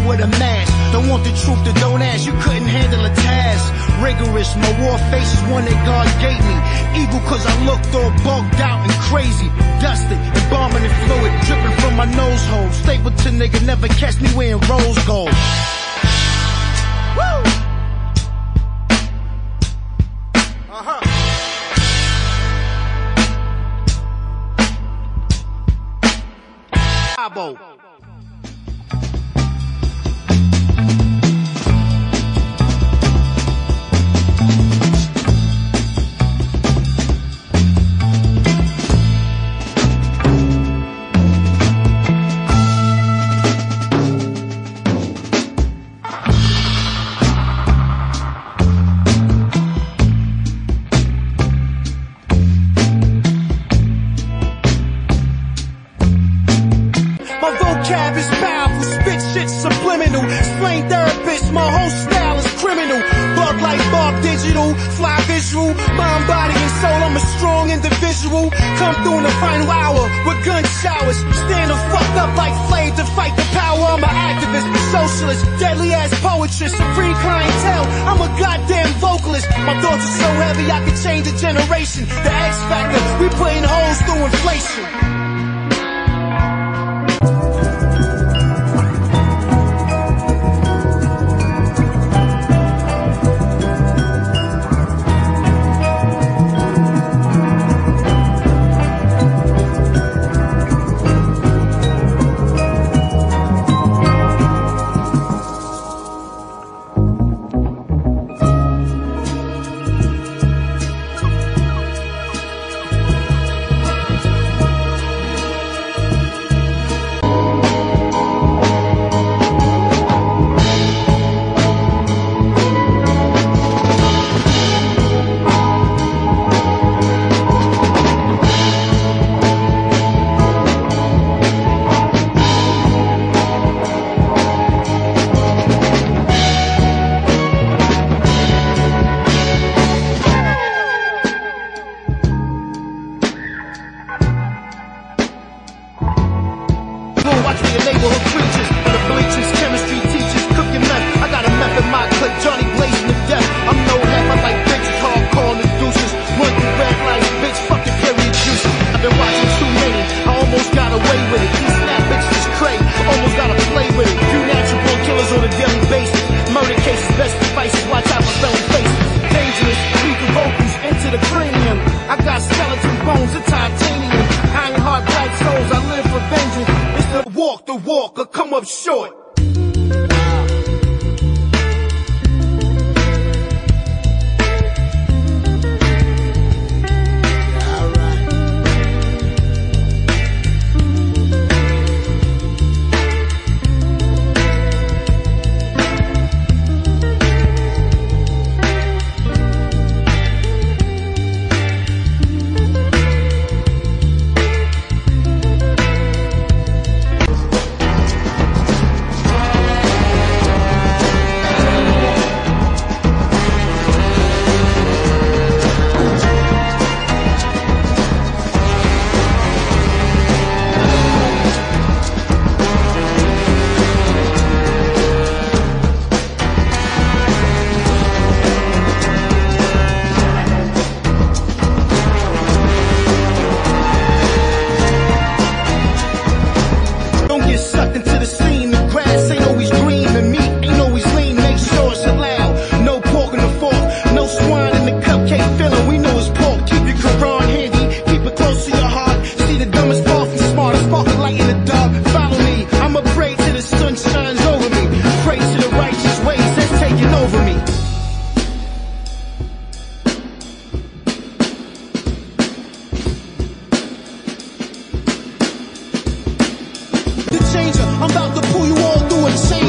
with a mask. Don't want the truth, then don't ask. You couldn't handle a task. Rigorous, my war face is one that God gave me. Evil cause I looked all bugged out and crazy. Dusted, embalming and fluid dripping from my nose hole. Stapleton nigga never catch me wearing rose gold. Woo! Bravo. Vocab is powerful, spit shit subliminal. Slang therapist, my whole style is criminal. Bug like Bob Digital, fly visual. Mind, body, and soul, I'm a strong individual. Come through in the final hour with gun showers. Stand the fuck up like Flame to fight the power. I'm an activist, socialist, deadly ass poetry, supreme clientele. I'm a goddamn vocalist. My thoughts are so heavy I can change a generation. The X Factor, we putting holes through inflation. Watch for your neighborhood creatures, the bleachers, chemistry teachers, cooking meth. I got a meth in my clip, Johnny blazing to death. I'm no half, I like bitches, hardcore and deuces. Run through red lights, bitch, fuck the period juice. I've been watching too many, I almost got away with it. These snap bitches is crazy, almost gotta play with it. Few natural born killers on a daily basis. Murder cases, best devices, watch out for spelling faces. Dangerous, lethal vocals into the cranium. I got skeleton bones and titanium. Iron heart, black souls, I live for vengeance. Walk the walk or come up short. I'm about to pull you all through a chain.